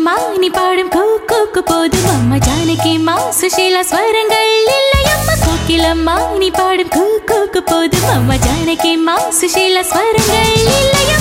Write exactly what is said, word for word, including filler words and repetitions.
அம்மா நீ பாடும் கூக்கு போதும் அம்மா ஜானகி அம்மா சுஷீலா ஸ்வரங்கள் இல்லை அம்மா கோகிலம்மா நீ பாடும் கூக்கு போதும் அம்மா ஜானகி அம்மா சுஷீலா ஸ்வரங்கள் இல்லை